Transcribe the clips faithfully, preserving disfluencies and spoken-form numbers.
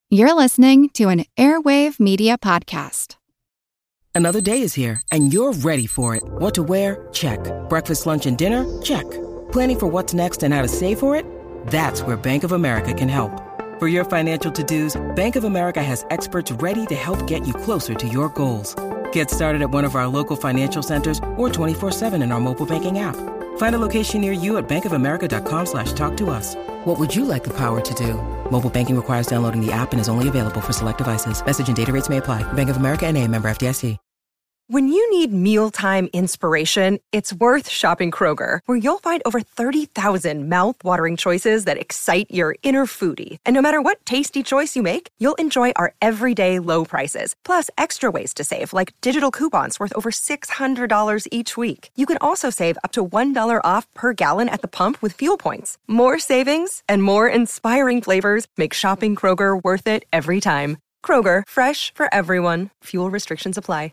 You're listening to an Airwave Media Podcast. Another day is here, and you're ready for it. What to wear? Check. Breakfast, lunch, and dinner? Check. Planning for what's next and how to save for it? That's where Bank of America can help. For your financial to-dos, Bank of America has experts ready to help get you closer to your goals. Get started at one of our local financial centers or twenty-four seven in our mobile banking app. Find a location near you at bankofamerica.com slash talk to us. What would you like the power to do? Mobile banking requires downloading the app and is only available for select devices. Message and data rates may apply. Bank of America N A, member F D I C. When you need mealtime inspiration, it's worth shopping Kroger, where you'll find over thirty thousand mouth-watering choices that excite your inner foodie. And no matter what tasty choice you make, you'll enjoy our everyday low prices, plus extra ways to save, like digital coupons worth over six hundred dollars each week. You can also save up to one dollar off per gallon at the pump with fuel points. More savings and more inspiring flavors make shopping Kroger worth it every time. Kroger, fresh for everyone. Fuel restrictions apply.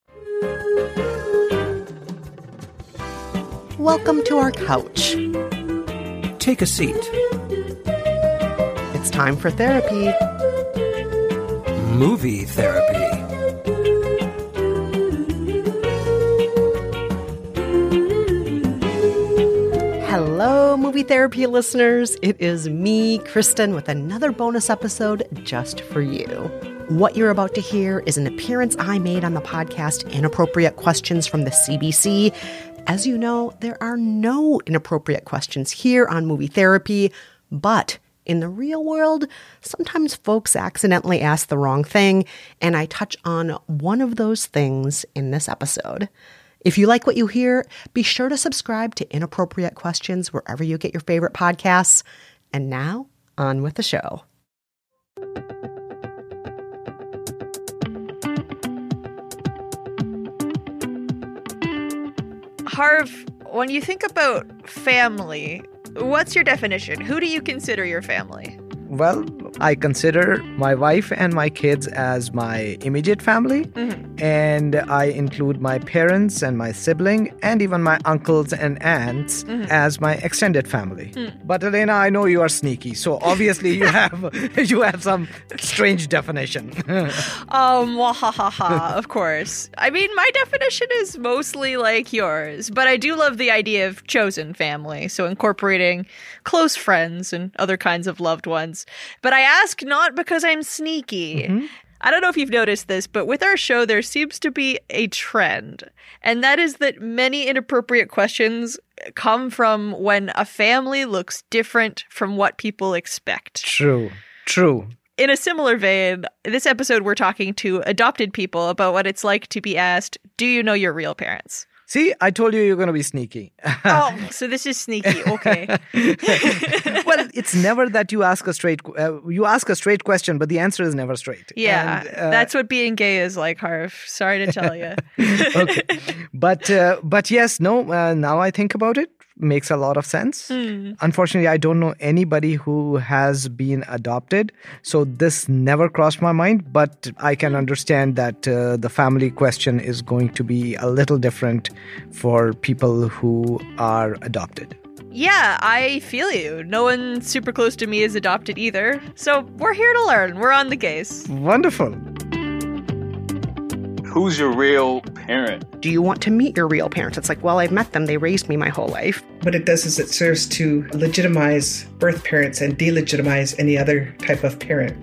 Welcome to our couch. Take a seat. It's time for therapy. Movie therapy. Hello, movie therapy listeners. It is me, Kristen, with another bonus episode just for you. What you're about to hear is an appearance I made on the podcast Inappropriate Questions from the C B C. As you know, there are no inappropriate questions here on Movie Therapy, but in the real world, sometimes folks accidentally ask the wrong thing, and I touch on one of those things in this episode. If you like what you hear, be sure to subscribe to Inappropriate Questions wherever you get your favorite podcasts. And now, on with the show. Harv, when you think about family, what's your definition? Who do you consider your family? Well, I consider my wife and my kids as my immediate family, mm-hmm. and I include my parents and my sibling and even my uncles and aunts mm-hmm. as my extended family. Mm. But Elena, I know you are sneaky, so obviously you have you have some strange definition. um, wahahaha, of course. I mean, my definition is mostly like yours, but I do love the idea of chosen family, so incorporating close friends and other kinds of loved ones. But I ask not because I'm sneaky. Mm-hmm. I don't know if you've noticed this, but with our show, there seems to be a trend. And that is that many inappropriate questions come from when a family looks different from what people expect. True. True. In a similar vein, this episode we're talking to adopted people about what it's like to be asked, do you know your real parents? See, I told you you're going to be sneaky. Oh, so this is sneaky. Okay. Well, it's never that you ask a straight uh, you ask a straight question, but the answer is never straight. Yeah, and, uh, that's what being gay is like, Harv. Sorry to tell you. Okay, but uh, but yes, no. Uh, now I think about it, makes a lot of sense. Mm. Unfortunately, I don't know anybody who has been adopted, so this never crossed my mind. But I can understand that uh, the family question is going to be a little different for people who are adopted. Yeah, I feel you. No one super close to me is adopted either. So we're here to learn. We're on the case. Wonderful. Who's your real parent? Do you want to meet your real parents? It's like, well, I've met them. They raised me my whole life. What it does is it serves to legitimize birth parents and delegitimize any other type of parent.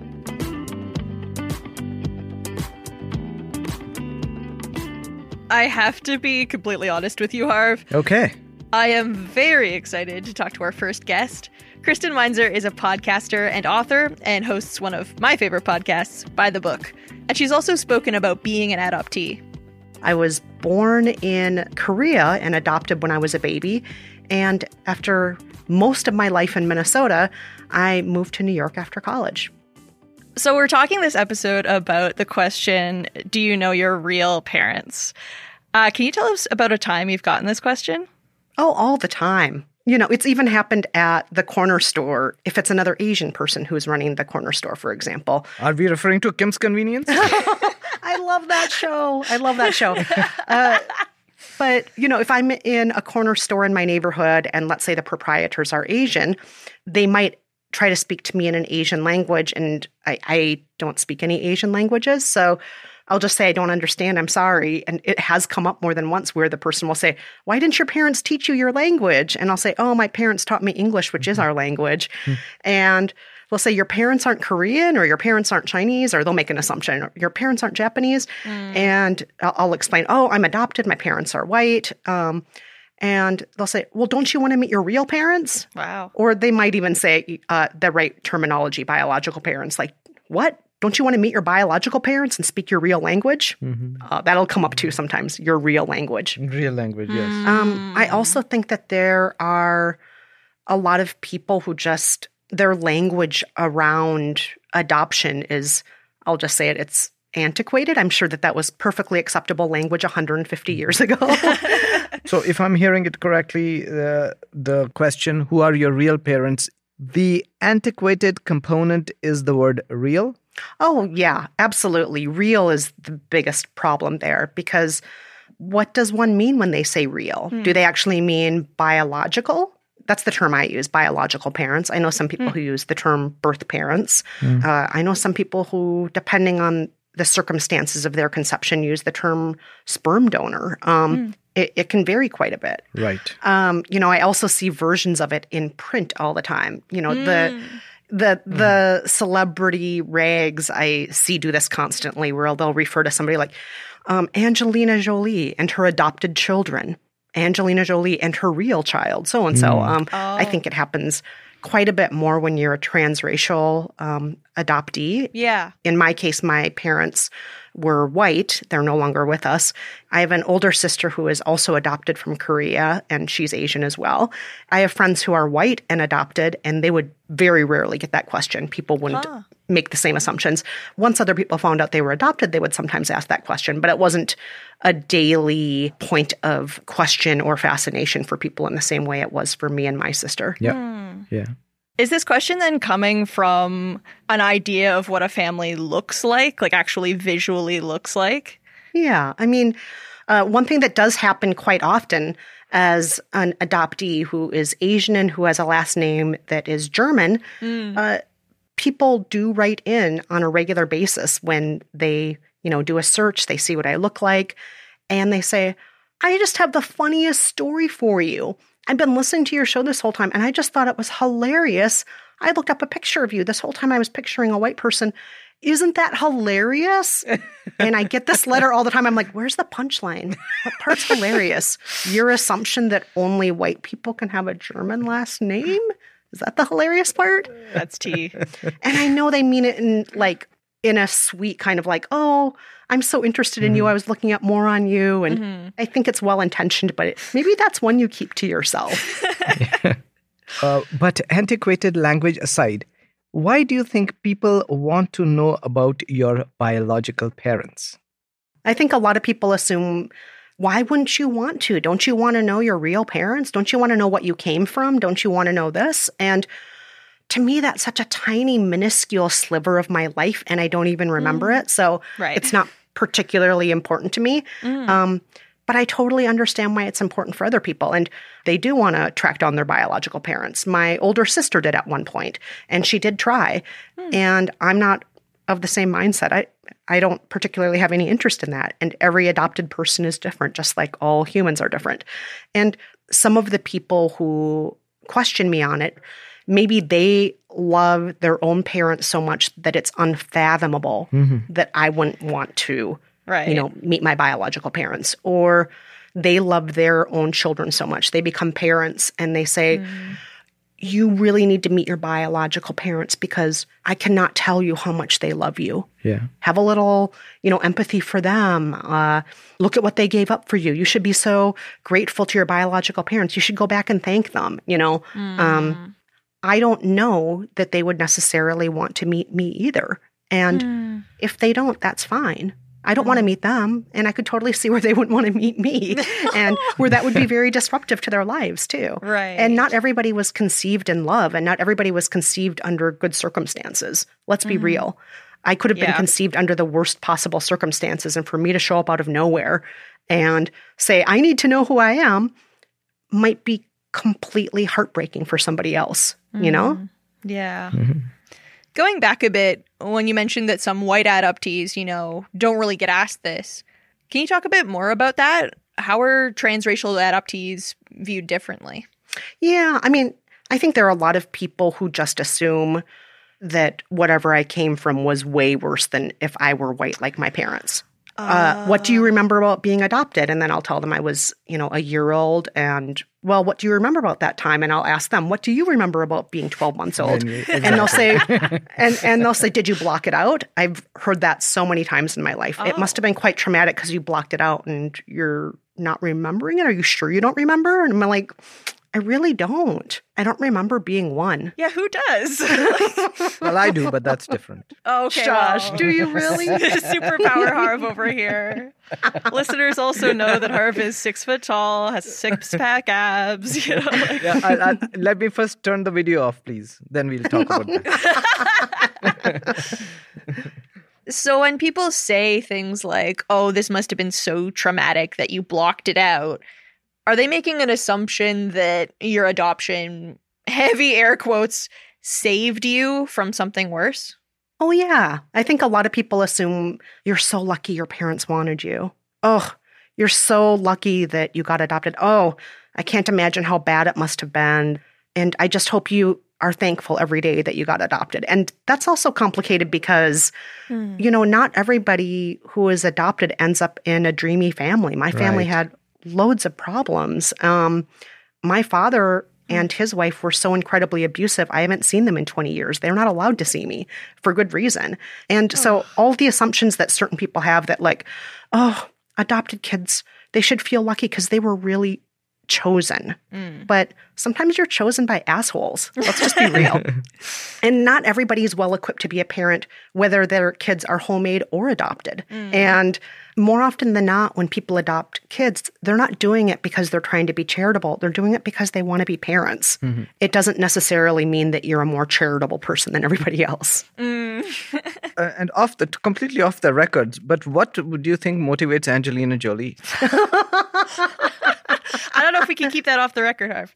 I have to be completely honest with you, Harv. Okay. I am very excited to talk to our first guest. Kristen Meinzer is a podcaster and author and hosts one of my favorite podcasts, By the Book. And she's also spoken about being an adoptee. I was born in Korea and adopted when I was a baby. And after most of my life in Minnesota, I moved to New York after college. So we're talking this episode about the question, do you know your real parents? Uh, can you tell us about a time you've gotten this question? Oh, all the time. You know, it's even happened at the corner store, if it's another Asian person who's running the corner store, for example. Are we referring to Kim's Convenience? I love that show. I love that show. Uh, but, you know, if I'm in a corner store in my neighborhood and let's say the proprietors are Asian, they might try to speak to me in an Asian language, and I, I don't speak any Asian languages. So I'll just say, I don't understand. I'm sorry. And it has come up more than once where the person will say, why didn't your parents teach you your language? And I'll say, oh, my parents taught me English, which mm-hmm. is our language. Mm-hmm. And they'll say, your parents aren't Korean, or your parents aren't Chinese, or they'll make an assumption, your parents aren't Japanese. Mm. And I'll, I'll explain, oh, I'm adopted. My parents are white. Um, and they'll say, well, don't you want to meet your real parents? Wow. Or they might even say uh, the right terminology, biological parents. Like, what? Don't you want to meet your biological parents and speak your real language? Mm-hmm. Uh, that'll come up too sometimes, your real language. Real language, yes. Um, I also think that there are a lot of people who just, their language around adoption is, I'll just say it, it's antiquated. I'm sure that that was perfectly acceptable language one hundred fifty years ago. So if I'm hearing it correctly, uh, the question, who are your real parents? The antiquated component is the word real? Oh, yeah, absolutely. Real is the biggest problem there, because what does one mean when they say real? Hmm. Do they actually mean biological? That's the term I use, biological parents. I know some people hmm. who use the term birth parents. Hmm. Uh, I know some people who, depending on the circumstances of their conception, use the term sperm donor. Um, hmm. it, it can vary quite a bit. Right. Um, you know, I also see versions of it in print all the time. You know, hmm. the... The the mm. celebrity rags I see do this constantly, where they'll refer to somebody like um, Angelina Jolie and her adopted children, Angelina Jolie and her real child, so and so. Um, oh. I think it happens quite a bit more when you're a transracial um, adoptee. Yeah. In my case, my parents were white. They're no longer with us. I have an older sister who is also adopted from Korea, and she's Asian as well. I have friends who are white and adopted, and they would very rarely get that question. People wouldn't huh. make the same assumptions. Once other people found out they were adopted, they would sometimes ask that question, but it wasn't a daily point of question or fascination for people in the same way it was for me and my sister. Yeah. Hmm. Yeah. Is this question then coming from an idea of what a family looks like, like actually visually looks like? Yeah. I mean, uh, one thing that does happen quite often as an adoptee who is Asian and who has a last name that is German, mm. uh, people do write in on a regular basis when they, you know, do a search, they see what I look like, and they say, I just have the funniest story for you. I've been listening to your show this whole time, and I just thought it was hilarious. I looked up a picture of you. This whole time I was picturing a white person. Isn't that hilarious? And I get this letter all the time. I'm like, where's the punchline? What part's hilarious? Your assumption that only white people can have a German last name? Is that the hilarious part? That's tea. And I know they mean it in like in a sweet kind of like, oh, I'm so interested in mm-hmm. you. I was looking up more on you. And mm-hmm. I think it's well-intentioned, but it, maybe that's one you keep to yourself. uh, but antiquated language aside, why do you think people want to know about your biological parents? I think a lot of people assume, why wouldn't you want to? Don't you want to know your real parents? Don't you want to know what you came from? Don't you want to know this? And to me, that's such a tiny, minuscule sliver of my life, and I don't even remember mm. it. So right. it's not particularly important to me. Mm. Um, but I totally understand why it's important for other people. And they do want to track down their biological parents. My older sister did at one point, and she did try. Mm. And I'm not of the same mindset. I, I don't particularly have any interest in that. And every adopted person is different, just like all humans are different. And some of the people who question me on it, maybe they love their own parents so much that it's unfathomable mm-hmm. that I wouldn't want to, right. you know, meet my biological parents. Or they love their own children so much. They become parents and they say, mm. you really need to meet your biological parents because I cannot tell you how much they love you. Yeah. Have a little, you know, empathy for them. Uh, look at what they gave up for you. You should be so grateful to your biological parents. You should go back and thank them, you know. Mm. Um, I don't know that they would necessarily want to meet me either. And mm. if they don't, that's fine. I don't mm. want to meet them. And I could totally see where they wouldn't want to meet me and where that would be very disruptive to their lives too. Right. And not everybody was conceived in love and not everybody was conceived under good circumstances. Let's be mm. real. I could have been yeah. conceived under the worst possible circumstances. And for me to show up out of nowhere and say, I need to know who I am might be completely heartbreaking for somebody else, you know? Yeah. Mm-hmm. Going back a bit, when you mentioned that some white adoptees, you know, don't really get asked this, can you talk a bit more about that? How are transracial adoptees viewed differently? Yeah, I mean, I think there are a lot of people who just assume that whatever I came from was way worse than if I were white like my parents. Uh, uh, what do you remember about being adopted? And then I'll tell them I was, you know, a year old. And, well, what do you remember about that time? And I'll ask them, what do you remember about being twelve months old? Exactly. And they'll say, and, and they'll say, did you block it out? I've heard that so many times in my life. Oh. It must have been quite traumatic because you blocked it out and you're not remembering it. Are you sure you don't remember? And I'm like, I really don't. I don't remember being one. Yeah, who does? Well, I do, but that's different. Oh, okay. Josh, well. Do you really? Superpower Harv over here. Listeners also know that Harv is six foot tall, has six pack abs. You know, like. Yeah, I, I, let me first turn the video off, please. Then we'll talk about that. So when people say things like, oh, this must have been so traumatic that you blocked it out, are they making an assumption that your adoption, heavy air quotes, saved you from something worse? Oh, yeah. I think a lot of people assume you're so lucky your parents wanted you. Oh, you're so lucky that you got adopted. Oh, I can't imagine how bad it must have been. And I just hope you are thankful every day that you got adopted. And that's also complicated because, hmm. you know, not everybody who is adopted ends up in a dreamy family. My family right. had loads of problems. Um, my father and his wife were so incredibly abusive. I haven't seen them in twenty years. They're not allowed to see me for good reason. And oh. so all the assumptions that certain people have that like, oh, adopted kids, they should feel lucky because they were really chosen. Mm. But sometimes you're chosen by assholes. Let's just be real. And not everybody is well equipped to be a parent, whether their kids are homemade or adopted. Mm. And more often than not, when people adopt kids, they're not doing it because they're trying to be charitable. They're doing it because they want to be parents. Mm-hmm. It doesn't necessarily mean that you're a more charitable person than everybody else. Mm. uh, and off the completely off the records, but what do you think motivates Angelina Jolie? I don't know if we can keep that off the record, Harv.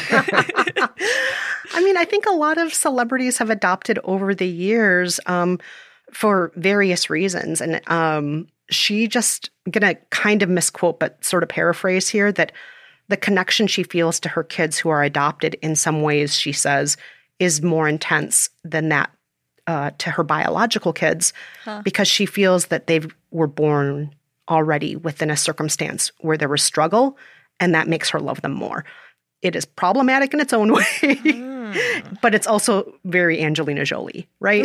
I mean, I think a lot of celebrities have adopted over the years um, for various reasons. And um, she just, I'm going to kind of misquote, but sort of paraphrase here, that the connection she feels to her kids who are adopted in some ways, she says, is more intense than that uh, to her biological kids huh. because she feels that they were born already within a circumstance where there was struggle, and that makes her love them more. It is problematic in its own way, mm. but it's also very Angelina Jolie, right?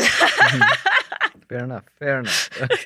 Fair enough. Fair enough.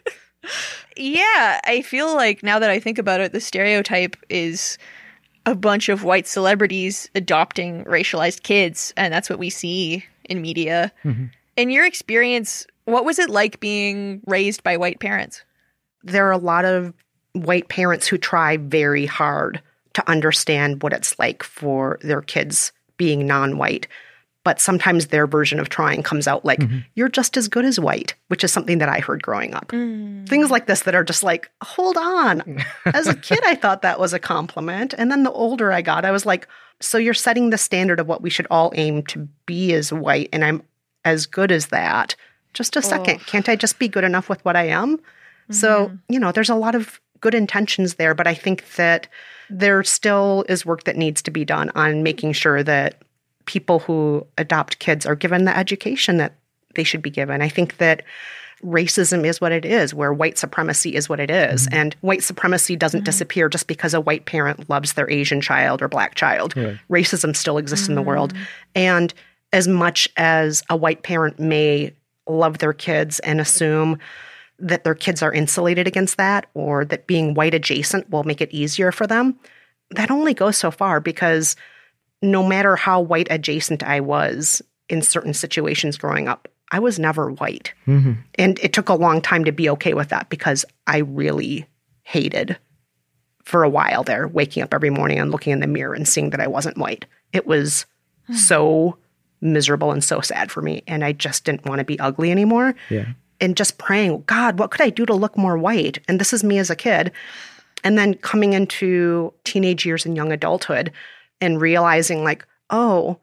Yeah, I feel like now that I think about it, the stereotype is a bunch of white celebrities adopting racialized kids, and that's what we see in media. Mm-hmm. In your experience, what was it like being raised by white parents? There are a lot of white parents who try very hard to understand what it's like for their kids being non-white. But sometimes their version of trying comes out like, mm-hmm. you're just as good as white, which is something that I heard growing up. Mm. Things like this that are just like, hold on. As a kid, I thought that was a compliment. And then the older I got, I was like, so you're setting the standard of what we should all aim to be as white, and I'm as good as that. Just a second. Oh. Can't I just be good enough with what I am? Mm-hmm. So, you know, there's a lot of good intentions there, but I think that there still is work that needs to be done on making sure that people who adopt kids are given the education that they should be given. I think that racism is what it is, where white supremacy is what it is. Mm-hmm. And white supremacy doesn't mm-hmm. disappear just because a white parent loves their Asian child or black child. Right. Racism still exists mm-hmm. in the world. And as much as a white parent may love their kids and assume that their kids are insulated against that, or that being white adjacent will make it easier for them, that only goes so far, because no matter how white adjacent I was in certain situations growing up, I was never white. Mm-hmm. And it took a long time to be okay with that, because I really hated for a while there, waking up every morning and looking in the mirror and seeing that I wasn't white. It was mm-hmm. so miserable and so sad for me. And I just didn't want to be ugly anymore. Yeah. And just praying, God, what could I do to look more white? And this is me as a kid. And then coming into teenage years and young adulthood and realizing like, oh,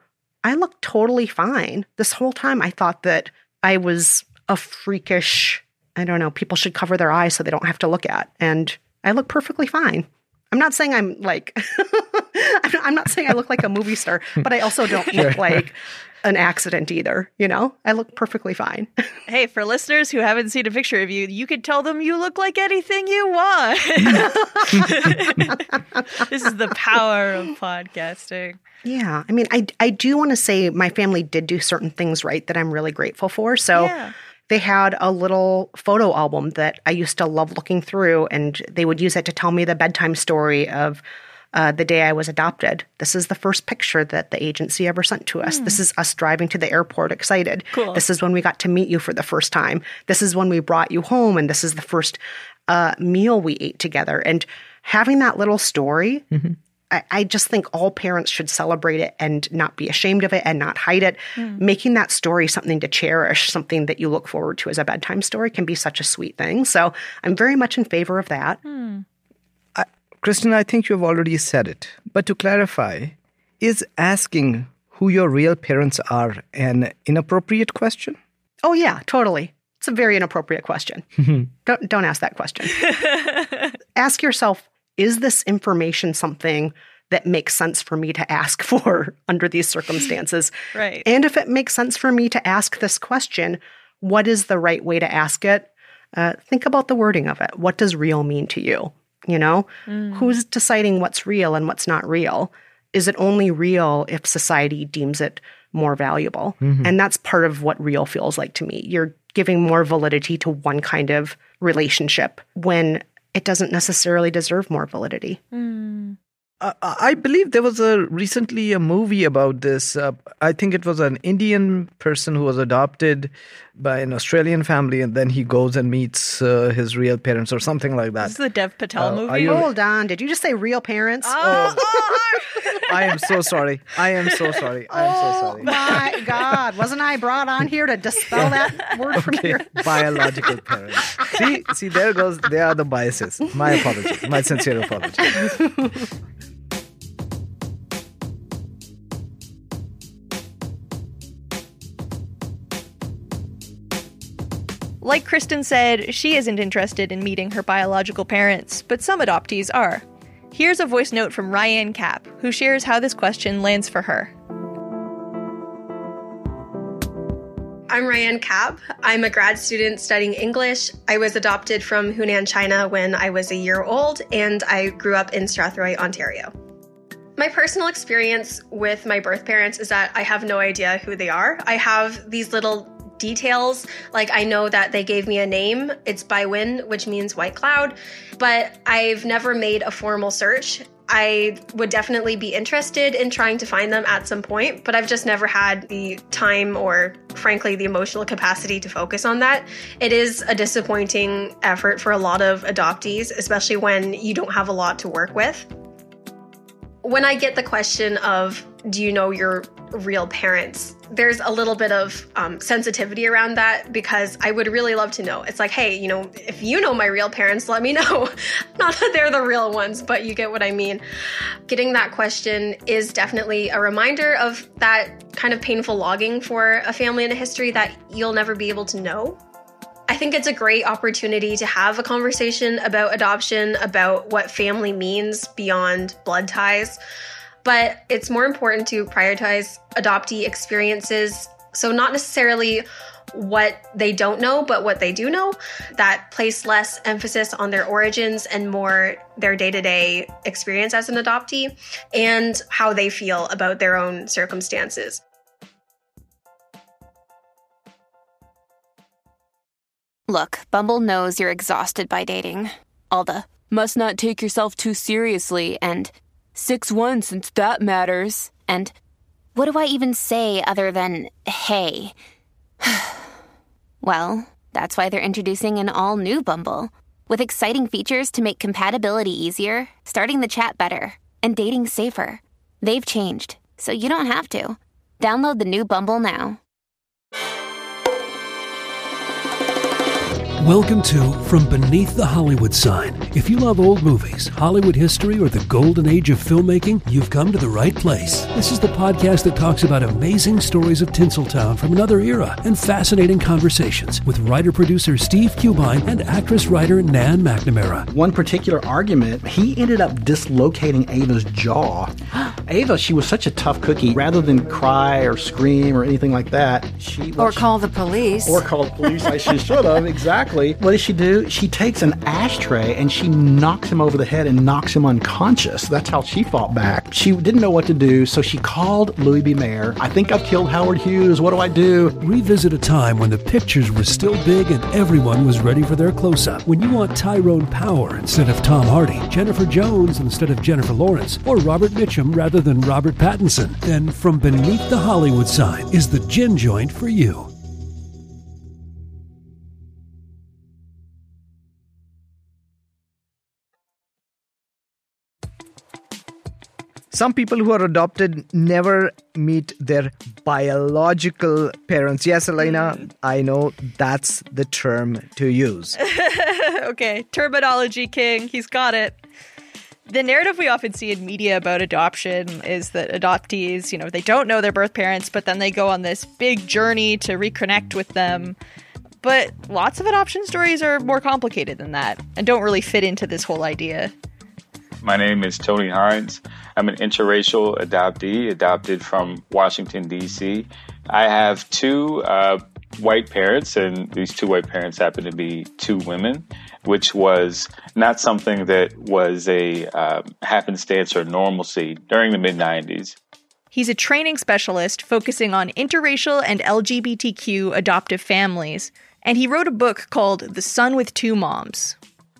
I look totally fine. This whole time I thought that I was a freakish, I don't know, people should cover their eyes so they don't have to look at. And I look perfectly fine. I'm not saying I'm like, I'm not saying I look like a movie star, but I also don't look like an accident either. You know, I look perfectly fine. Hey, for listeners who haven't seen a picture of you, you could tell them you look like anything you want. This is the power of podcasting. Yeah. I mean, I, I do want to say my family did do certain things right that I'm really grateful for. So yeah. They had a little photo album that I used to love looking through, and they would use it to tell me the bedtime story of uh, the day I was adopted. This is the first picture that the agency ever sent to us. Mm. This is us driving to the airport excited. Cool. This is when we got to meet you for the first time. This is when we brought you home, and this is the first uh, meal we ate together. And having that little story, mm-hmm. I, I just think all parents should celebrate it and not be ashamed of it and not hide it. Mm. Making that story something to cherish, something that you look forward to as a bedtime story can be such a sweet thing. So I'm very much in favor of that. Mm. Uh, Kristen, I think you've already said it. But to clarify, is asking who your real parents are an inappropriate question? Oh, yeah, totally. It's a very inappropriate question. don't, don't ask that question. Ask yourself, is this information something that makes sense for me to ask for under these circumstances? Right. And if it makes sense for me to ask this question, what is the right way to ask it? Uh, think about the wording of it. What does real mean to you? You know, mm. Who's deciding what's real and what's not real? Is it only real if society deems it more valuable? Mm-hmm. And that's part of what real feels like to me. You're giving more validity to one kind of relationship when it doesn't necessarily deserve more validity. Mm. Uh, I believe there was a recently a movie about this. Uh, I think it was an Indian person who was adopted by an Australian family, and then he goes and meets uh, his real parents or something like that. This is the Dev Patel uh, movie? You... Hold on. Did you just say real parents? Oh, oh. I am so sorry. I am so sorry. I am so sorry. Oh, my God. Wasn't I brought on here to dispel that word from okay. here? Biological parents. See, see, there goes, there are the biases. My apologies. My sincere apologies. Like Kristen said, she isn't interested in meeting her biological parents, but some adoptees are. Here's a voice note from Ryan Kapp, who shares how this question lands for her. I'm Ryan Kapp. I'm a grad student studying English. I was adopted from Hunan, China when I was a year old, and I grew up in Strathroy, Ontario. My personal experience with my birth parents is that I have no idea who they are. I have these little details, like I know that they gave me a name. It's Baiwen, which means white cloud, but I've never made a formal search. I would definitely be interested in trying to find them at some point, but I've just never had the time or, frankly, the emotional capacity to focus on that. It is a disappointing effort for a lot of adoptees, especially when you don't have a lot to work with. When I get the question of, do you know your real parents? There's a little bit of um, sensitivity around that because I would really love to know. It's like, hey, you know, if you know my real parents, let me know. Not that they're the real ones, but you get what I mean. Getting that question is definitely a reminder of that kind of painful logging for a family and a history that you'll never be able to know. I think it's a great opportunity to have a conversation about adoption, about what family means beyond blood ties. But it's more important to prioritize adoptee experiences. So not necessarily what they don't know, but what they do know, that place less emphasis on their origins and more their day-to-day experience as an adoptee and how they feel about their own circumstances. Look, Bumble knows you're exhausted by dating. All the must not take yourself too seriously and six one since that matters. And what do I even say other than, hey? Well, that's why they're introducing an all-new Bumble with exciting features to make compatibility easier, starting the chat better, and dating safer. They've changed, so you don't have to. Download the new Bumble now. Welcome to From Beneath the Hollywood Sign. If you love old movies, Hollywood history, or the golden age of filmmaking, you've come to the right place. This is the podcast that talks about amazing stories of Tinseltown from another era and fascinating conversations with writer-producer Steve Cubine and actress-writer Nan McNamara. One particular argument, he ended up dislocating Ava's jaw. Ava, she was such a tough cookie. Rather than cry or scream or anything like that, she... Or call the police. Or call the police, like she should have, exactly. What does she do? She takes an ashtray and she knocks him over the head and knocks him unconscious. That's how she fought back. She didn't know what to do, so she called Louis B. Mayer. I think I've killed Howard Hughes. What do I do? Revisit a time when the pictures were still big and everyone was ready for their close-up. When you want Tyrone Power instead of Tom Hardy, Jennifer Jones instead of Jennifer Lawrence, or Robert Mitchum rather than Robert Pattinson, then From Beneath the Hollywood Sign is the gin joint for you. Some people who are adopted never meet their biological parents. Yes, Elena, mm. I know that's the term to use. Okay, terminology king, he's got it. The narrative we often see in media about adoption is that adoptees, you know, they don't know their birth parents, but then they go on this big journey to reconnect with them. But lots of adoption stories are more complicated than that and don't really fit into this whole idea. My name is Tony Hines. I'm an interracial adoptee, adopted from Washington, D C. I have two uh, white parents, and these two white parents happen to be two women, which was not something that was a uh, happenstance or normalcy during the mid nineties. He's a training specialist focusing on interracial and L G B T Q adoptive families, and he wrote a book called The Son with Two Moms.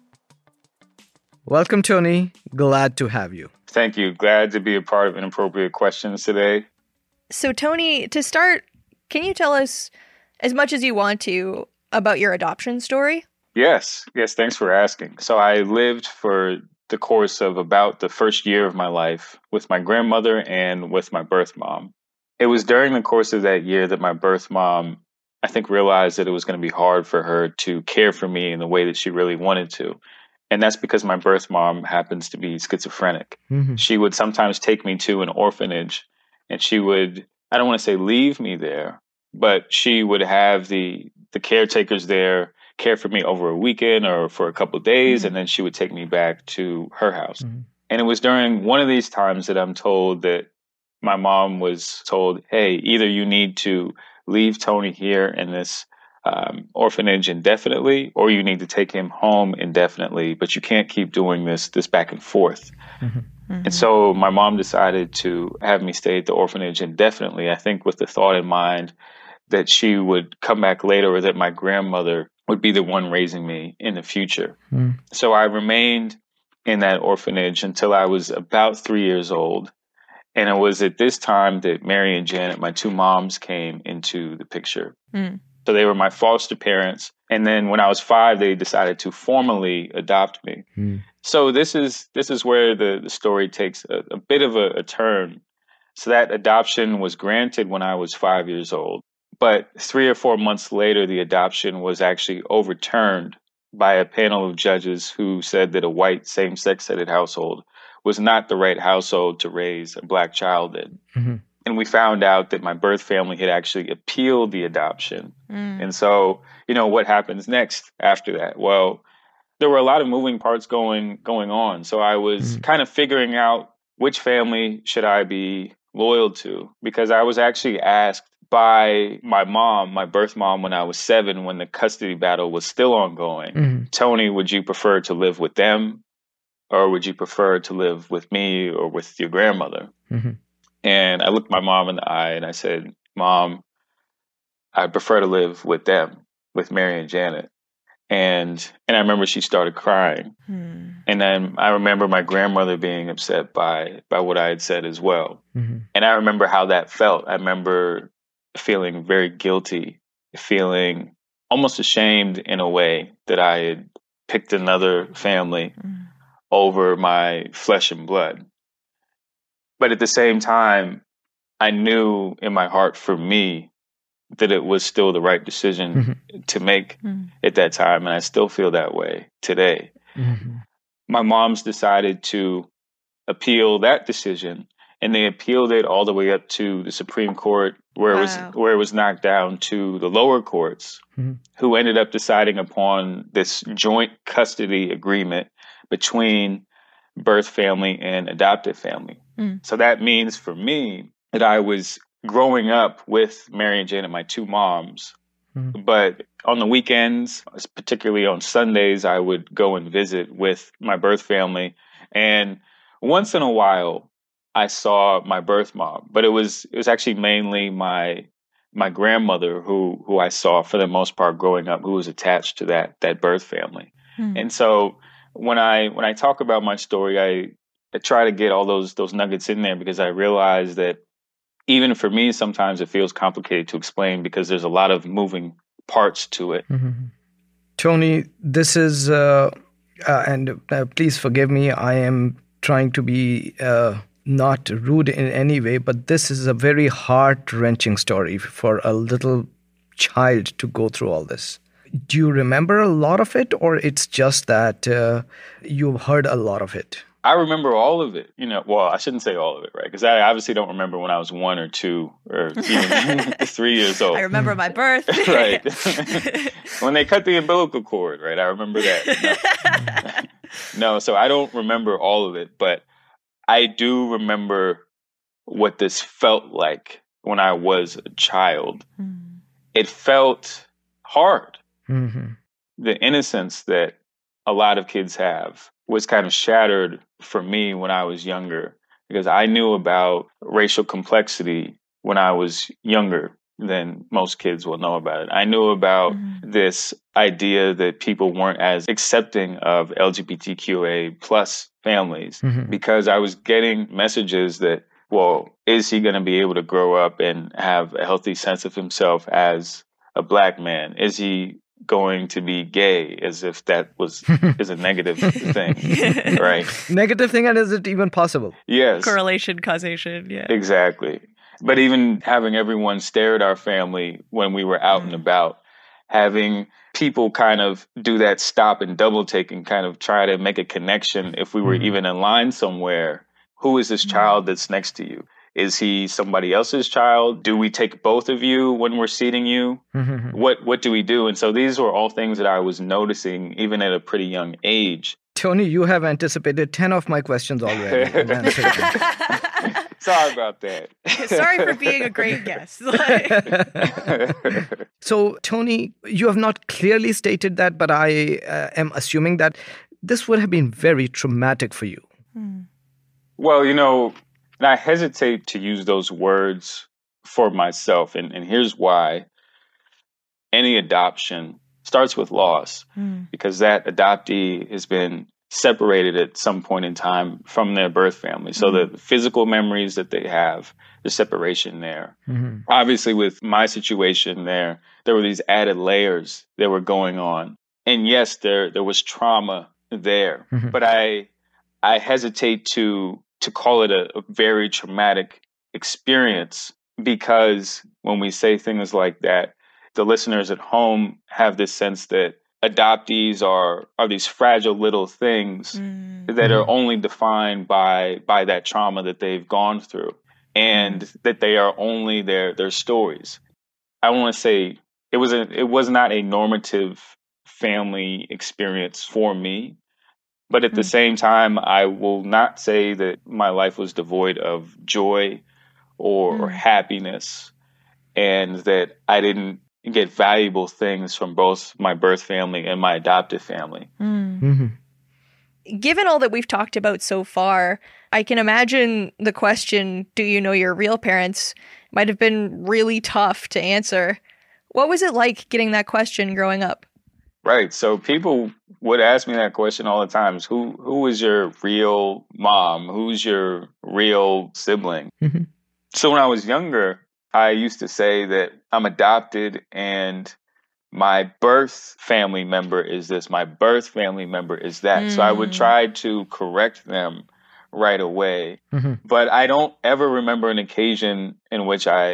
Welcome, Tony. Glad to have you. Thank you. Glad to be a part of Inappropriate Questions today. So, Tony, to start, can you tell us as much as you want to about your adoption story? Yes. Yes, thanks for asking. So I lived for the course of about the first year of my life with my grandmother and with my birth mom. It was during the course of that year that my birth mom, I think, realized that it was going to be hard for her to care for me in the way that she really wanted to. And that's because my birth mom happens to be schizophrenic. Mm-hmm. She would sometimes take me to an orphanage and she would, I don't want to say leave me there, but she would have the the caretakers there care for me over a weekend or for a couple of days. Mm-hmm. And then she would take me back to her house. Mm-hmm. And it was during one of these times that I'm told that my mom was told, hey, either you need to leave Tony here in this Um, orphanage indefinitely, or you need to take him home indefinitely, but you can't keep doing this this back and forth. Mm-hmm. Mm-hmm. And so my mom decided to have me stay at the orphanage indefinitely, I think with the thought in mind that she would come back later or that my grandmother would be the one raising me in the future. Mm. So I remained in that orphanage until I was about three years old. And it was at this time that Mary and Janet, my two moms, came into the picture. Mm. So they were my foster parents. And then when I was five, they decided to formally adopt me. Mm. So this is this is where the, the story takes a, a bit of a, a turn. So that adoption was granted when I was five years old. But three or four months later, the adoption was actually overturned by a panel of judges who said that a white same-sex-headed household was not the right household to raise a black child in. Mm-hmm. And we found out that my birth family had actually appealed the adoption. Mm. And so, you know, what happens next after that? Well, there were a lot of moving parts going going on. So I was mm. kind of figuring out which family should I be loyal to, because I was actually asked by my mom, my birth mom, when I was seven, when the custody battle was still ongoing, mm. Tony, would you prefer to live with them, or would you prefer to live with me or with your grandmother? Mm-hmm. And I looked my mom in the eye and I said, Mom, I prefer to live with them, with Mary and Janet. And and I remember she started crying. Hmm. And then I remember my grandmother being upset by by what I had said as well. Mm-hmm. And I remember how that felt. I remember feeling very guilty, feeling almost ashamed in a way that I had picked another family mm. over my flesh and blood. But at the same time, I knew in my heart for me that it was still the right decision mm-hmm. to make mm-hmm. at that time. And I still feel that way today. Mm-hmm. My mom's decided to appeal that decision, and they appealed it all the way up to the Supreme Court, where wow. it was where it was knocked down to the lower courts, mm-hmm. who ended up deciding upon this joint custody agreement between birth family and adoptive family. Mm. So that means for me that I was growing up with Mary and Janet, my two moms, mm. but on the weekends, particularly on Sundays, I would go and visit with my birth family. And once in a while, I saw my birth mom, but it was it was actually mainly my my grandmother who who I saw for the most part growing up, who was attached to that that birth family. Mm. And so when I when I talk about my story, I, I try to get all those those nuggets in there because I realize that even for me, sometimes it feels complicated to explain because there's a lot of moving parts to it. Mm-hmm. Tony, this is, uh, uh, and uh, please forgive me, I am trying to be uh, not rude in any way, but this is a very heart-wrenching story for a little child to go through all this. Do you remember a lot of it, or it's just that uh, you've heard a lot of it? I remember all of it. You know, well, I shouldn't say all of it, right? Because I obviously don't remember when I was one or two or even three years old. I remember my birth. Right. When they cut the umbilical cord, right? I remember that. No. No, so I don't remember all of it, but I do remember what this felt like when I was a child. Mm. It felt hard. Mm-hmm. The innocence that a lot of kids have was kind of shattered for me when I was younger because I knew about racial complexity when I was younger than most kids will know about it. I knew about mm-hmm. this idea that people weren't as accepting of L G B T Q A plus families mm-hmm. because I was getting messages that, well, is he going to be able to grow up and have a healthy sense of himself as a Black man? Is he going to be gay, as if that was is a negative thing, right? Negative thing, and is it even possible? Yes. Correlation, causation, yeah. Exactly. But even having everyone stare at our family when we were out mm. and about, having people kind of do that stop and double take and kind of try to make a connection if we were mm. even in line somewhere. Who is this mm. child that's next to you? Is he somebody else's child? Do we take both of you when we're seating you? Mm-hmm. What what do we do? And so these were all things that I was noticing even at a pretty young age. Tony, you have anticipated ten of my questions already. Sorry about that. Sorry for being a great guest. So, Tony, you have not clearly stated that, but I uh, am assuming that this would have been very traumatic for you. Hmm. Well, you know, and I hesitate to use those words for myself. And, and here's why. Any adoption starts with loss mm. because that adoptee has been separated at some point in time from their birth family. So mm. the physical memories that they have, the separation there. Mm-hmm. Obviously, with my situation there, there were these added layers that were going on. And yes, there there was trauma there. Mm-hmm. But I I hesitate to to call it a, a very traumatic experience because when we say things like that, the listeners at home have this sense that adoptees are are these fragile little things mm. that are only defined by by that trauma that they've gone through, and mm. that they are only their their stories. I want to say it was a it was not a normative family experience for me. But at the same time, I will not say that my life was devoid of joy or, mm. or happiness, and that I didn't get valuable things from both my birth family and my adoptive family. Mm. Mm-hmm. Given all that we've talked about so far, I can imagine the question, do you know your real parents, might have been really tough to answer. What was it like getting that question growing up? Right. So people would ask me that question all the time. Who who is your real mom? Who's your real sibling? Mm-hmm. So when I was younger, I used to say that I'm adopted and my birth family member is this. My birth family member is that. Mm. So I would try to correct them right away. Mm-hmm. But I don't ever remember an occasion in which I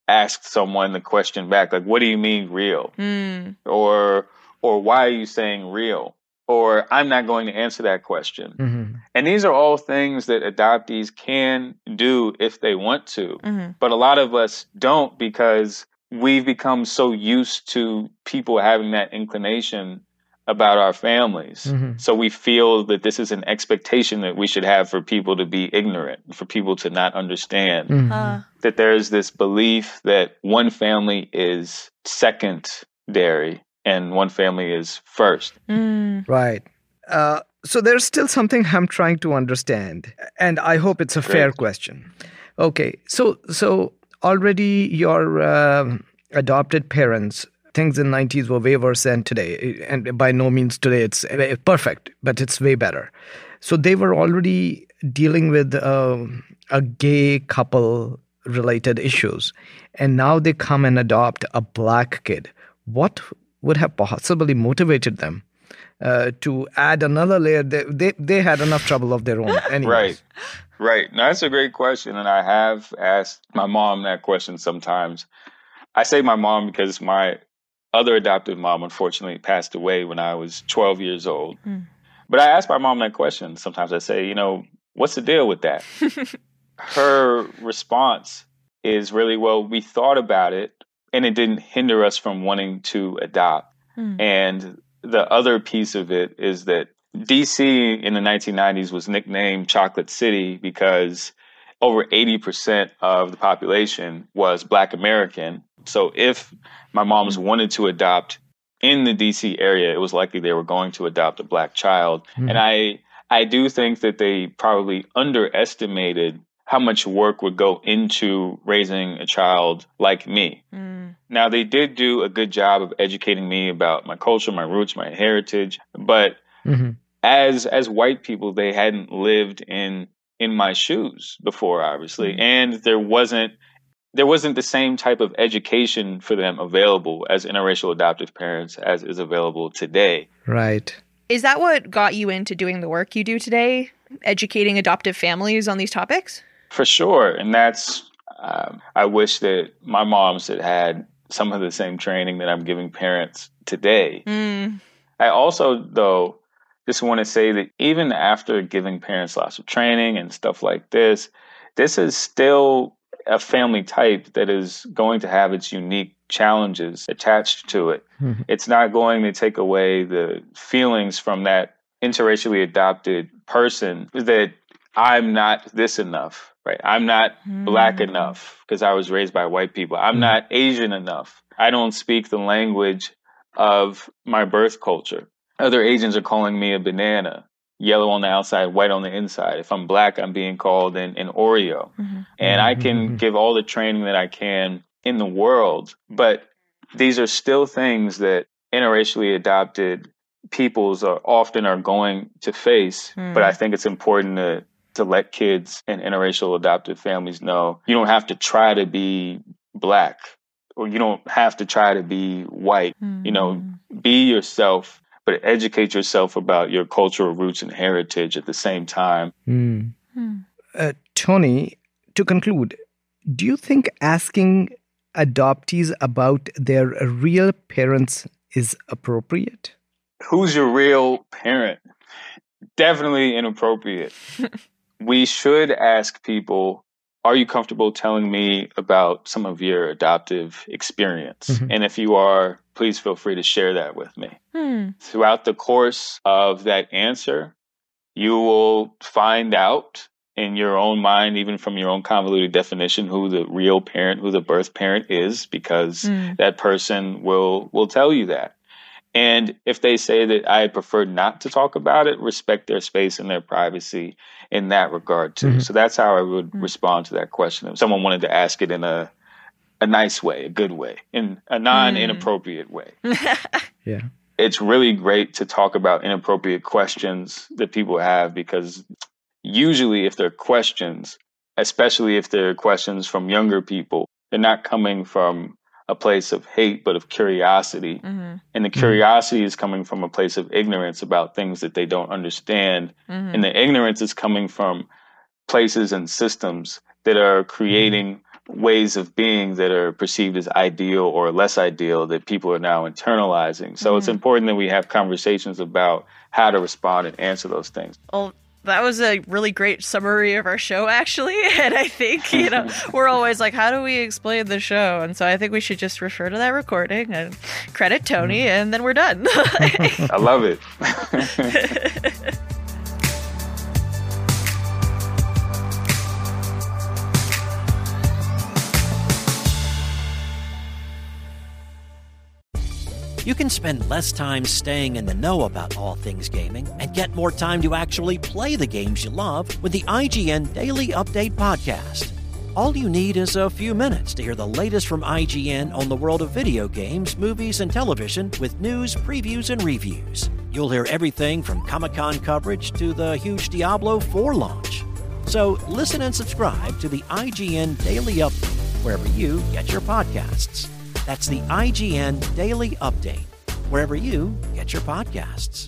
asked someone the question back, like, what do you mean real? Mm. Or, or why are you saying real? Or I'm not going to answer that question. Mm-hmm. And these are all things that adoptees can do if they want to. Mm-hmm. But a lot of us don't because we've become so used to people having that inclination about our families. Mm-hmm. So we feel that this is an expectation that we should have for people to be ignorant, for people to not understand. Mm-hmm. Uh. That there's this belief that one family is secondary and one family is first. Mm. Right. Uh, so there's still something I'm trying to understand, and I hope it's a Great. fair question. Okay, so so already your uh, adopted parents, things in the nineties were way worse than today, and by no means today it's perfect, but it's way better. So they were already dealing with uh, a gay couple related issues, and now they come and adopt a black kid. What would have possibly motivated them uh, to add another layer? They, they they had enough trouble of their own anyways. Right. Right. Now, that's a great question. And I have asked my mom that question sometimes. I say my mom because my other adoptive mom, unfortunately, passed away when I was twelve years old. Mm. But I ask my mom that question. Sometimes I say, you know, what's the deal with that? Her response is really, well, we thought about it and it didn't hinder us from wanting to adopt. Mm. And the other piece of it is that D C in the nineteen nineties was nicknamed Chocolate City because over eighty percent of the population was Black American. So if my moms wanted to adopt in the D C area, it was likely they were going to adopt a Black child. Mm. And I, I do think that they probably underestimated how much work would go into raising a child like me. Mm. Now, they did do a good job of educating me about my culture, my roots, my heritage. But Mm-hmm. as as white people, they hadn't lived in in my shoes before, obviously. Mm. And there wasn't there wasn't the same type of education for them available as interracial adoptive parents as is available today. Right. Is that what got you into doing the work you do today, educating adoptive families on these topics? For sure. And that's, um, I wish that my moms had had some of the same training that I'm giving parents today. Mm. I also, though, just want to say that even after giving parents lots of training and stuff like this, this is still a family type that is going to have its unique challenges attached to it. Mm-hmm. It's not going to take away the feelings from that interracially adopted person that I'm not this enough. Right. I'm not Mm. Black enough because I was raised by white people. I'm Mm. not Asian enough. I don't speak the language of my birth culture. Other Asians are calling me a banana, yellow on the outside, white on the inside. If I'm Black, I'm being called an, an Oreo. Mm-hmm. And I can Mm-hmm. give all the training that I can in the world. But these are still things that interracially adopted peoples are often are going to face. Mm. But I think it's important to to let kids and interracial adoptive families know you don't have to try to be Black or you don't have to try to be white. Mm. You know, be yourself, but educate yourself about your cultural roots and heritage at the same time. Mm. Mm. Uh, Tony, to conclude, do you think asking adoptees about their real parents is appropriate? Who's your real parent? Definitely inappropriate. We should ask people, are you comfortable telling me about some of your adoptive experience? Mm-hmm. And if you are, please feel free to share that with me. Mm. Throughout the course of that answer, you will find out in your own mind, even from your own convoluted definition, who the real parent, who the birth parent is, because Mm. that person will will tell you that. And if they say that I prefer not to talk about it, respect their space and their privacy in that regard too. Mm-hmm. So that's how I would Mm. respond to that question. If someone wanted to ask it in a a nice way, a good way, in a non-inappropriate way. Yeah. It's really great to talk about inappropriate questions that people have because usually if they're questions, especially if they're questions from younger people, they're not coming from a place of hate, but of curiosity. Mm-hmm. And the curiosity is coming from a place of ignorance about things that they don't understand. Mm-hmm. And the ignorance is coming from places and systems that are creating ways of being that are perceived as ideal or less ideal that people are now internalizing. So mm-hmm. it's important that we have conversations about how to respond and answer those things. Well, that was a really great summary of our show, actually. And I think, you know, we're always like, how do we explain the show? And so I think we should just refer to that recording and credit Tony, and then we're done. I love it. You can spend less time staying in the know about all things gaming and get more time to actually play the games you love with the I G N Daily Update podcast. All you need is a few minutes to hear the latest from I G N on the world of video games, movies, and television with news, previews, and reviews. You'll hear everything from Comic-Con coverage to the huge Diablo four launch. So listen and subscribe to the I G N Daily Update wherever you get your podcasts. That's the I G N Daily Update, wherever you get your podcasts.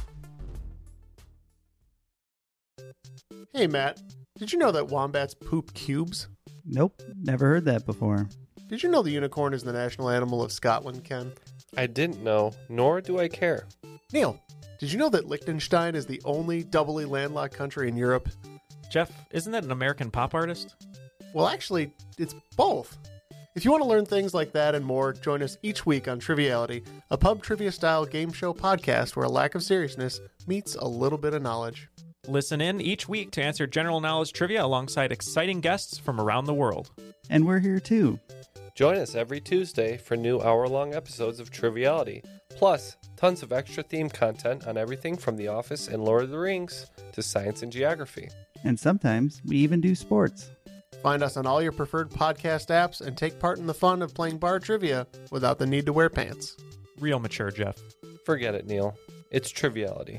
Hey, Matt, did you know that wombats poop cubes? Nope, never heard that before. Did you know the unicorn is the national animal of Scotland, Ken? I didn't know, nor do I care. Neil, did you know that Liechtenstein is the only doubly landlocked country in Europe? Jeff, isn't that an American pop artist? Well, actually, it's both. If you want to learn things like that and more, join us each week on Triviality, a pub trivia-style game show podcast where a lack of seriousness meets a little bit of knowledge. Listen in each week to answer general knowledge trivia alongside exciting guests from around the world. And we're here too. Join us every Tuesday for new hour-long episodes of Triviality, plus tons of extra theme content on everything from The Office and Lord of the Rings to science and geography. And sometimes we even do sports. Find us on all your preferred podcast apps and take part in the fun of playing bar trivia without the need to wear pants. Real mature, Jeff. Forget it, Neil. It's Triviality.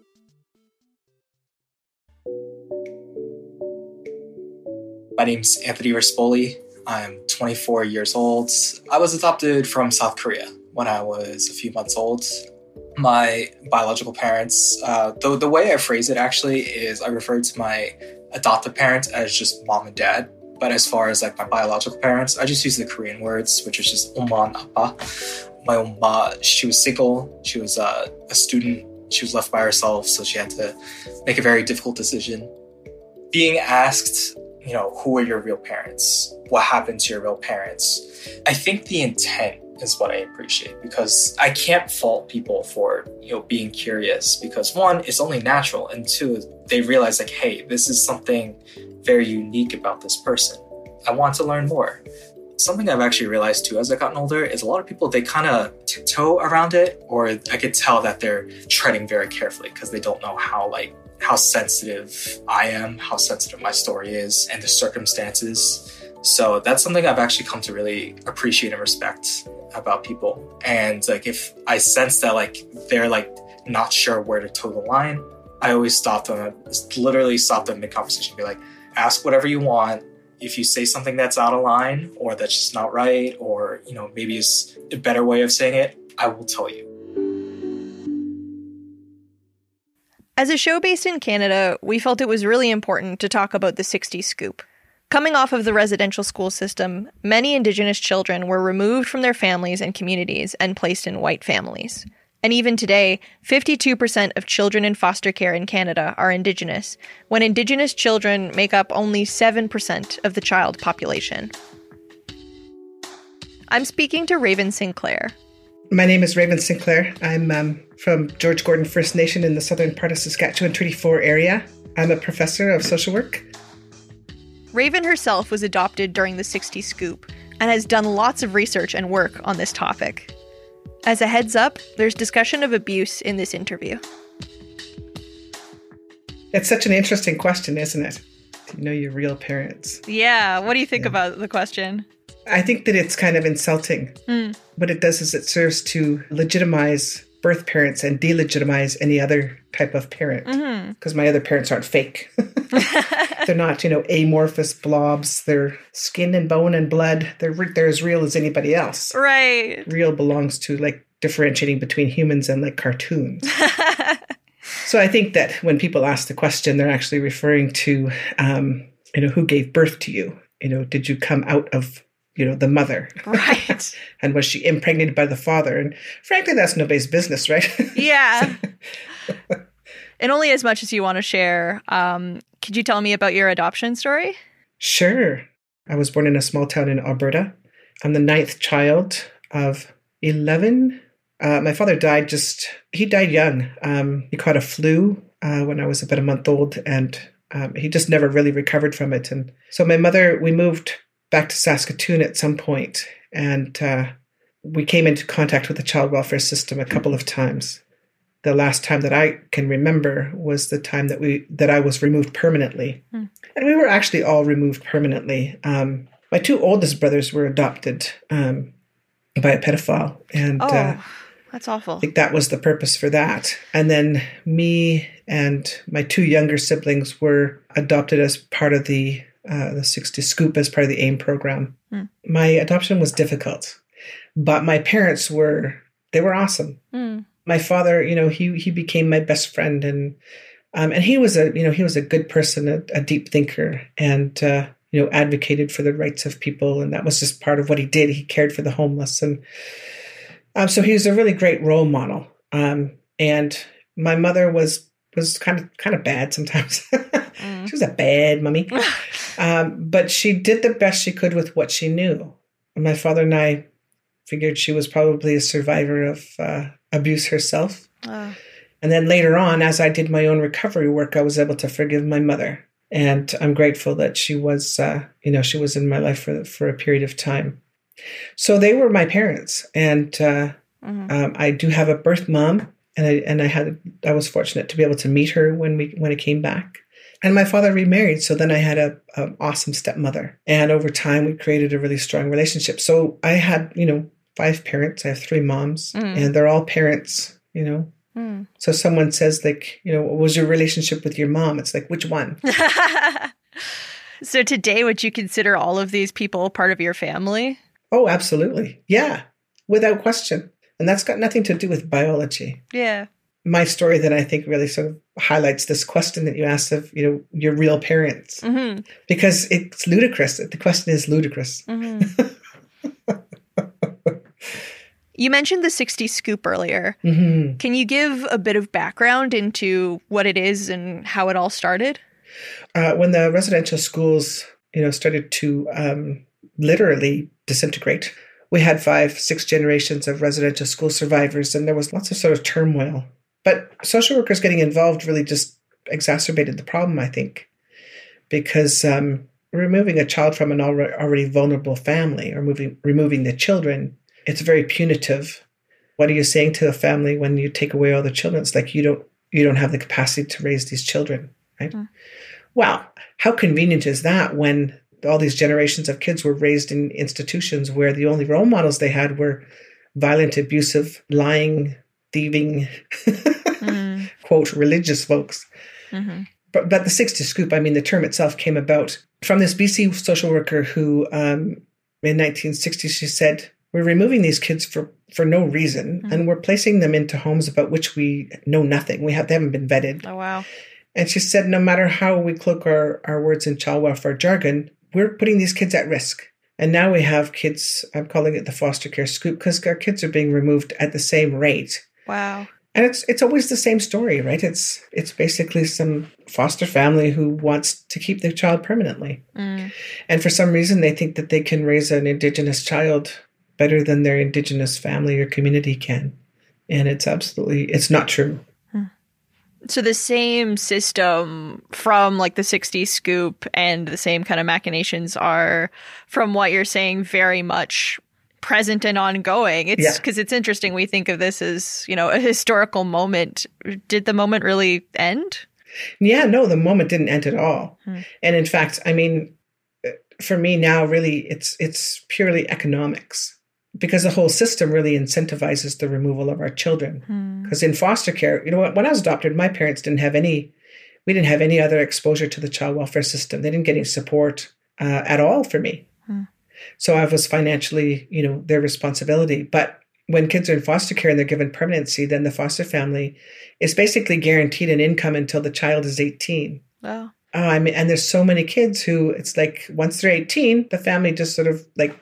My name's Anthony Rispoli. I'm twenty-four years old. I was adopted from South Korea when I was a few months old. My biological parents, uh, the, the way I phrase it actually is I refer to my adoptive parents as just mom and dad. But as far as like my biological parents, I just use the Korean words, which is just 엄마 and 아빠. My 엄마, she was single. She was uh, a student. She was left by herself, so she had to make a very difficult decision. Being asked, you know, who are your real parents? What happened to your real parents? I think the intent is what I appreciate, because I can't fault people for, you know, being curious, because one, it's only natural, and two, they realize like, hey, this is something very unique about this person. I want to learn more. Something I've actually realized too as I've gotten older is a lot of people, they kind of tiptoe around it, or I could tell that they're treading very carefully because they don't know how like how sensitive I am, how sensitive my story is, and the circumstances. So that's something I've actually come to really appreciate and respect about people. And like if I sense that like they're like not sure where to toe the line, I always stop them, literally stop them mid-conversation, be like, ask whatever you want. If you say something that's out of line or that's just not right, or, you know, maybe is a better way of saying it, I will tell you. As a show based in Canada, we felt it was really important to talk about the sixties scoop. Coming off of the residential school system, many Indigenous children were removed from their families and communities and placed in white families. And even today, fifty-two percent of children in foster care in Canada are Indigenous, when Indigenous children make up only seven percent of the child population. I'm speaking to Raven Sinclair. My name is Raven Sinclair. I'm um, from George Gordon First Nation in the southern part of Saskatchewan Treaty four area. I'm a professor of social work. Raven herself was adopted during the sixties scoop and has done lots of research and work on this topic. As a heads up, there's discussion of abuse in this interview. It's such an interesting question, isn't it? To know your real parents. Yeah, what do you think yeah. about the question? I think that it's kind of insulting. Mm. What it does is it serves to legitimize birth parents and delegitimize any other type of parent. Because mm-hmm. my other parents aren't fake. They're not, you know, amorphous blobs. They're skin and bone and blood. They're they're as real as anybody else. Right. Real belongs to like differentiating between humans and like cartoons. So I think that when people ask the question, they're actually referring to, um, you know, who gave birth to you. you know, did you come out of, you know, the mother? Right. And was she impregnated by the father? And frankly, that's nobody's business, right? Yeah. And only as much as you want to share. Um, could you tell me about your adoption story? Sure. I was born in a small town in Alberta. I'm the ninth child of eleven. Uh, my father died just, he died young. Um, he caught a flu uh, when I was about a month old, and um, he just never really recovered from it. And so my mother, we moved back to Saskatoon at some point, and uh, we came into contact with the child welfare system a couple of times. The last time that I can remember was the time that we that I was removed permanently. Hmm. And we were actually all removed permanently. Um, my two oldest brothers were adopted um, by a pedophile. And oh, uh, that's awful. I think that was the purpose for that. And then me and my two younger siblings were adopted as part of the, uh, the sixty Scoop, as part of the AIM program. Hmm. My adoption was difficult, but my parents were, they were awesome. Hmm. My father, you know, he he became my best friend, and um, and he was a, you know, he was a good person, a, a deep thinker, and uh, you know, advocated for the rights of people, and that was just part of what he did. He cared for the homeless, and um, so he was a really great role model. Um, and my mother was was kind of kind of bad sometimes. Mm. She was a bad mummy, um, but she did the best she could with what she knew. And my father and I figured she was probably a survivor of uh, abuse herself. Oh. And then later on, as I did my own recovery work, I was able to forgive my mother. And I'm grateful that she was, uh, you know, she was in my life for for a period of time. So they were my parents. And uh, mm-hmm. um, I do have a birth mom. And I and I had I was fortunate to be able to meet her when we when I came back. And my father remarried, so then I had a, a awesome stepmother. And over time, we created a really strong relationship. So I had, you know, five parents. I have three moms, mm. and they're all parents, you know. Mm. So someone says, like, you know, what was your relationship with your mom? It's like, which one? So today, would you consider all of these people part of your family? Oh, absolutely. Yeah, without question. And that's got nothing to do with biology. Yeah. My story that I think really sort of highlights this question that you asked of, you know, your real parents. Mm-hmm. Because it's ludicrous. The question is ludicrous. Mm-hmm. You mentioned the sixty Scoop earlier. Mm-hmm. Can you give a bit of background into what it is and how it all started? Uh, when the residential schools, you know, started to um, literally disintegrate, we had five, six generations of residential school survivors, and there was lots of sort of turmoil. But social workers getting involved really just exacerbated the problem, I think, because um, removing a child from an already vulnerable family, or moving, removing the children, it's very punitive. What are you saying to a family when you take away all the children? It's like you don't you don't have the capacity to raise these children, right? Mm. Wow, how convenient is that when all these generations of kids were raised in institutions where the only role models they had were violent, abusive, lying, thieving, mm. quote, religious folks. Mm-hmm. But, but the sixty Scoop, I mean, the term itself came about from this B C social worker who um, in nineteen sixty, she said, we're removing these kids for, for no reason, mm. and we're placing them into homes about which we know nothing. We have they haven't been vetted. Oh, wow. And she said, no matter how we cloak our, our words in child welfare jargon, we're putting these kids at risk. And now we have kids, I'm calling it the foster care scoop, because our kids are being removed at the same rate. Wow. And it's it's always the same story, right? It's it's basically some foster family who wants to keep their child permanently. Mm. And for some reason, they think that they can raise an Indigenous child better than their Indigenous family or community can. And it's absolutely, it's not true. So the same system from like the sixty Scoop and the same kind of machinations are, from what you're saying, very much present and ongoing. It's because yeah. it's interesting. We think of this as, you know, a historical moment. Did the moment really end? Yeah, no, the moment didn't end at all. Hmm. And in fact, I mean, for me now, really, it's it's purely economics. Because the whole system really incentivizes the removal of our children. Because hmm. in foster care, you know, when I was adopted, my parents didn't have any, we didn't have any other exposure to the child welfare system. They didn't get any support uh, at all for me. Hmm. So I was financially, you know, their responsibility. But when kids are in foster care and they're given permanency, then the foster family is basically guaranteed an income until the child is eighteen. Wow. Oh, I mean, and there's so many kids who it's like once they're eighteen, the family just sort of like,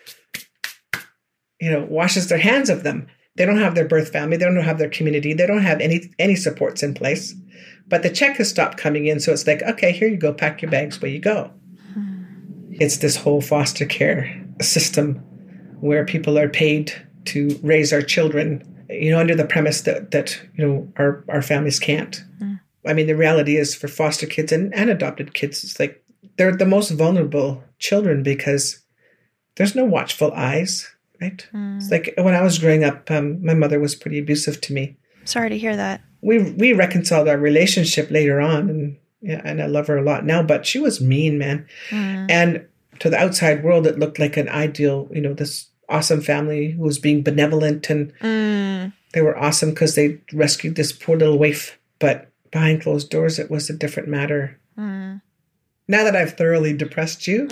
you know, washes their hands of them. They don't have their birth family. They don't have their community. They don't have any any supports in place. But the check has stopped coming in. So it's like, okay, here you go. Pack your bags. Where you go. Hmm. It's this whole foster care system where people are paid to raise our children, you know, under the premise that, that you know, our, our families can't. Hmm. I mean, the reality is for foster kids and, and adopted kids, it's like they're the most vulnerable children because there's no watchful eyes, right? Mm. It's like when I was growing up, um, my mother was pretty abusive to me. Sorry to hear that. We we reconciled our relationship later on, and yeah, and I love her a lot now, but she was mean, man. Mm. And to the outside world, it looked like an ideal, you know, this awesome family who was being benevolent, and mm. they were awesome because they rescued this poor little waif, but behind closed doors, it was a different matter. Mm. Now that I've thoroughly depressed you,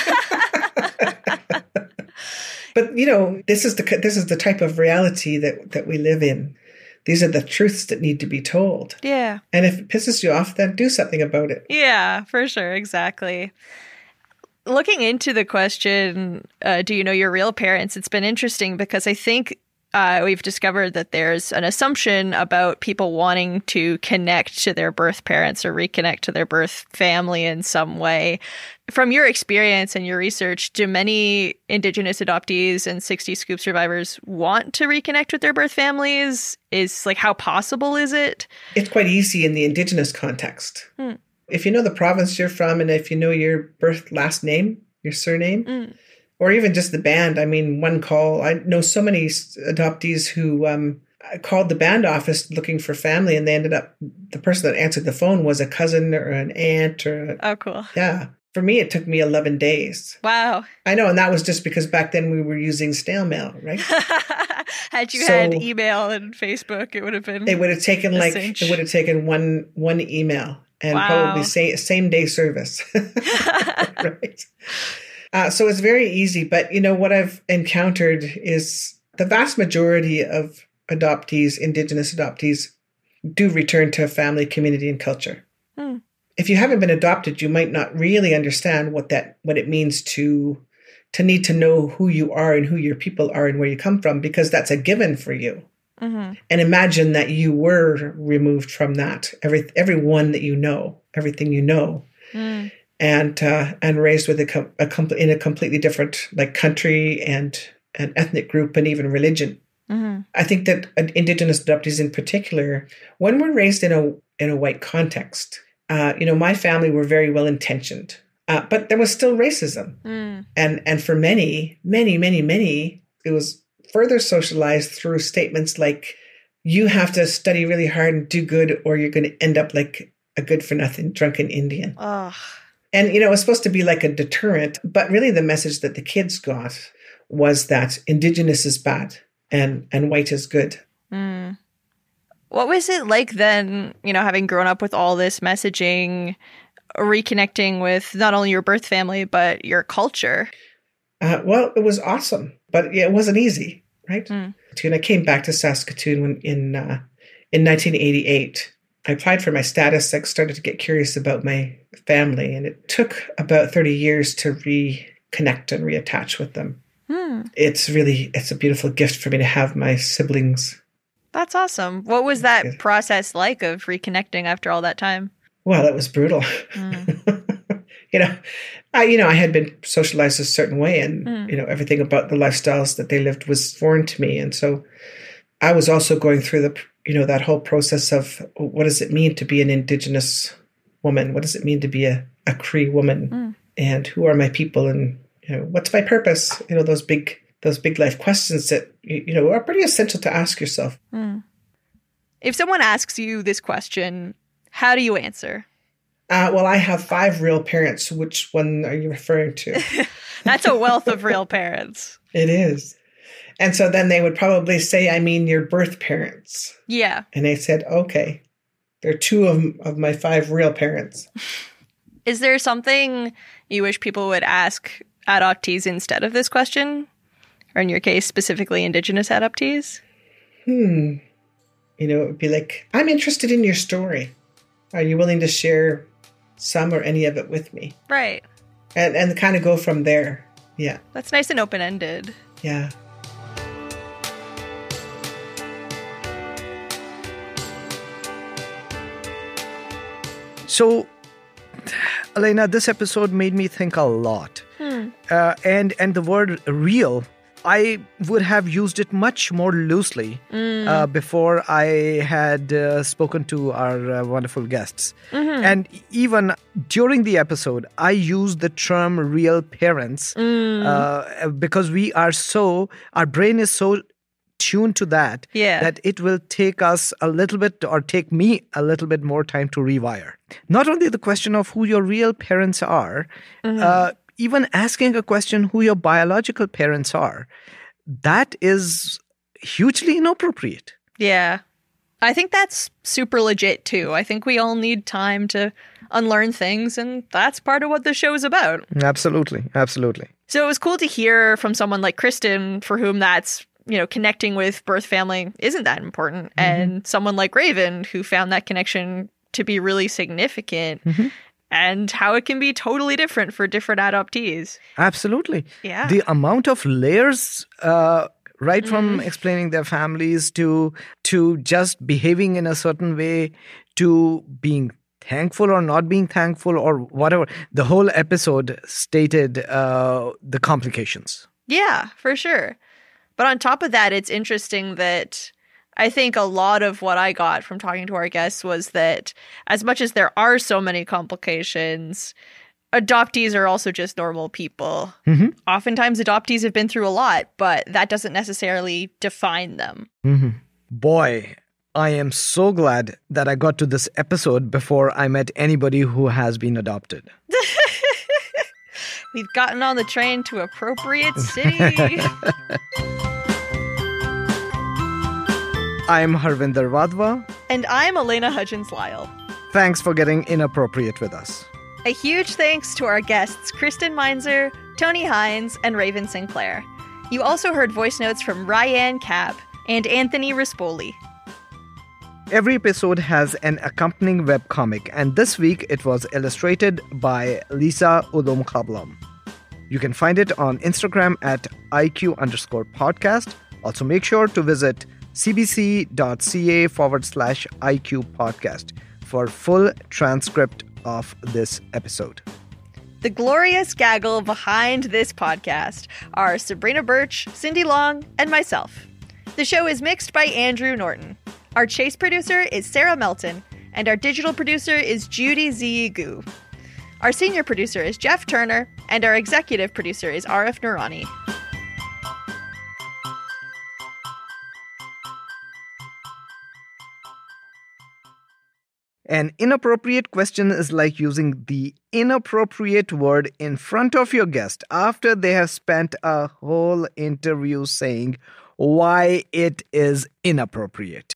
but you know, this is the this is the type of reality that that we live in. These are the truths that need to be told. Yeah. And if it pisses you off, then do something about it. Yeah, for sure, exactly. Looking into the question, uh, do you know your real parents? It's been interesting because I think Uh, we've discovered that there's an assumption about people wanting to connect to their birth parents or reconnect to their birth family in some way. From your experience and your research, do many Indigenous adoptees and sixty Scoop survivors want to reconnect with their birth families? Is like, how possible is it? It's quite easy in the Indigenous context. Hmm. If you know the province you're from and if you know your birth last name, your surname, mm. or even just the band. I mean, one call, I know so many adoptees who um, called the band office looking for family, and they ended up, the person that answered the phone was a cousin or an aunt or a, oh, cool. Yeah. For me, it took me eleven days. Wow. I know. And that was just because back then we were using snail mail, right? Had you so, had email and Facebook, it would have been It would have taken like, cinch. it would have taken one one email and wow. probably say, same day service. Right. Uh, so it's very easy. But, you know, what I've encountered is the vast majority of adoptees, Indigenous adoptees, do return to family, community, and culture. Hmm. If you haven't been adopted, you might not really understand what that what it means to to need to know who you are and who your people are and where you come from, because that's a given for you. Mm-hmm. And imagine that you were removed from that, every everyone that you know, everything you know, mm. and uh, and raised with a, a com- in a completely different like country and an ethnic group and even religion. Mm-hmm. I think that Indigenous adoptees in particular, when we're raised in a in a white context. Uh, you know, my family were very well intentioned, uh, but there was still racism. Mm. And and for many, many, many, many, it was further socialized through statements like, you have to study really hard and do good, or you're going to end up like a good for nothing drunken Indian. Oh. And, you know, it was supposed to be like a deterrent, but really the message that the kids got was that Indigenous is bad and, and white is good. Mm. What was it like then, you know, having grown up with all this messaging, reconnecting with not only your birth family, but your culture? Uh, well, it was awesome, but yeah, it wasn't easy, right? Mm. And I came back to Saskatoon when, in uh, in nineteen eighty-eight. I applied for my status. I started to get curious about my family, and it took about thirty years to reconnect and reattach with them. Mm. It's really, it's a beautiful gift for me to have my siblings. That's awesome. What was that process like of reconnecting after all that time? Well, it was brutal. Mm. you know, I you know I had been socialized a certain way, and mm. you know everything about the lifestyles that they lived was foreign to me, and so I was also going through the you know that whole process of what does it mean to be an Indigenous woman? What does it mean to be a, a Cree woman? Mm. And who are my people? And you know what's my purpose? You know those big. Those big life questions that, you know, are pretty essential to ask yourself. Mm. If someone asks you this question, how do you answer? Uh, well, I have five real parents. Which one are you referring to? That's a wealth of real parents. It is. And so then they would probably say, I mean, your birth parents. Yeah. And I said, okay, there are two of, of my five real parents. Is there something you wish people would ask adoptees instead of this question? Or in your case, specifically Indigenous adoptees? Hmm. You know, it would be like, I'm interested in your story. Are you willing to share some or any of it with me. Right. And and kind of go from there. Yeah. That's nice and open-ended. Yeah. So, Elena, this episode made me think a lot. Hmm. Uh, and and the word real, I would have used it much more loosely Mm. uh, before I had uh, spoken to our uh, wonderful guests. Mhm. And even during the episode, I used the term real parents Mm. uh, because we are so, our brain is so tuned to that, Yeah. that it will take us a little bit, or take me a little bit more time to rewire. Not only the question of who your real parents are, Mhm. uh, even asking a question who your biological parents are, that is hugely inappropriate. Yeah. I think that's super legit too. I think we all need time to unlearn things, and that's part of what the show is about. Absolutely, absolutely. So it was cool to hear from someone like Kristen, for whom that's, you know, connecting with birth family isn't that important, Mm-hmm. and someone like Raven, who found that connection to be really significant, Mm-hmm. and how it can be totally different for different adoptees. Absolutely. Yeah. The amount of layers, uh, right from Mhm. explaining their families to to just behaving in a certain way, to being thankful or not being thankful or whatever. The whole episode stated uh, the complications. Yeah, for sure. But on top of that, it's interesting that I think a lot of what I got from talking to our guests was that as much as there are so many complications, adoptees are also just normal people. Mm-hmm. Oftentimes, adoptees have been through a lot, but that doesn't necessarily define them. Mm-hmm. Boy, I am so glad that I got to this episode before I met anybody who has been adopted. We've gotten on the train to Appropriate City. I'm Harvinder Wadhwa. And I'm Elena Hudgens-Lyle. Thanks for getting inappropriate with us. A huge thanks to our guests, Kristen Meinzer, Tony Hines, and Raven Sinclair. You also heard voice notes from Ryan Kapp and Anthony Rispoli. Every episode has an accompanying webcomic, and this week it was illustrated by Lisa Udom Kablam. You can find it on Instagram at IQ underscore podcast. Also make sure to visit cbc.ca forward slash IQ podcast for full transcript of this episode. The glorious gaggle behind this podcast are Sabrina Birch, Cindy Long, and myself. The show is mixed by Andrew Norton. Our chase producer is Sarah Melton, and our digital producer is Judy Z. Gu. Our senior producer is Jeff Turner, and our executive producer is Arif Nurani. An inappropriate question is like using the inappropriate word in front of your guest after they have spent a whole interview saying why it is inappropriate.